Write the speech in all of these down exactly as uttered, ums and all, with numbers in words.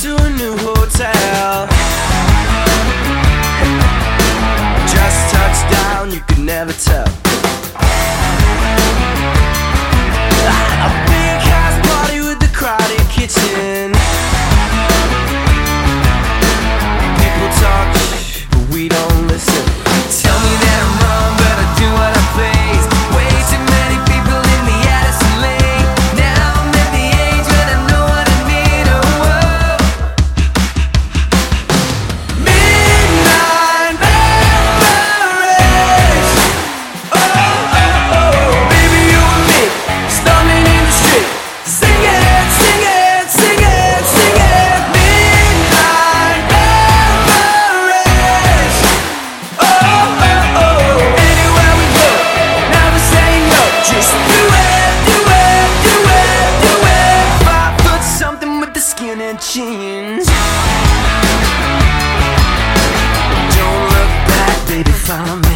to a new hotel. Just touched down, you could never tell. A big house party with the crowded kitchen. People talk, but we don't listen. Tell me that I'm wrong, but I do what I please. Way too many people in the Addison Lane. Now I'm at the age when I know what I need. Oh, oh. Midnight memories. Oh, oh, oh. Baby, you and me, storming in the street. Sing it, sing it, sing it, sing it. Midnight memories. Oh, oh, oh. Anywhere we go, never saying no. Just do it, do it, do it, do it. Five foot something with the skin and jeans. Don't look back, baby, follow me.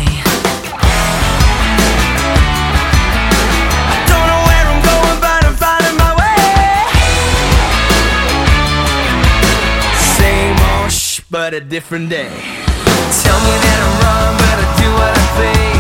I don't know where I'm going, but I'm finding my way. Same old shh, but a different day. Tell me that I'm wrong, but I do what I please.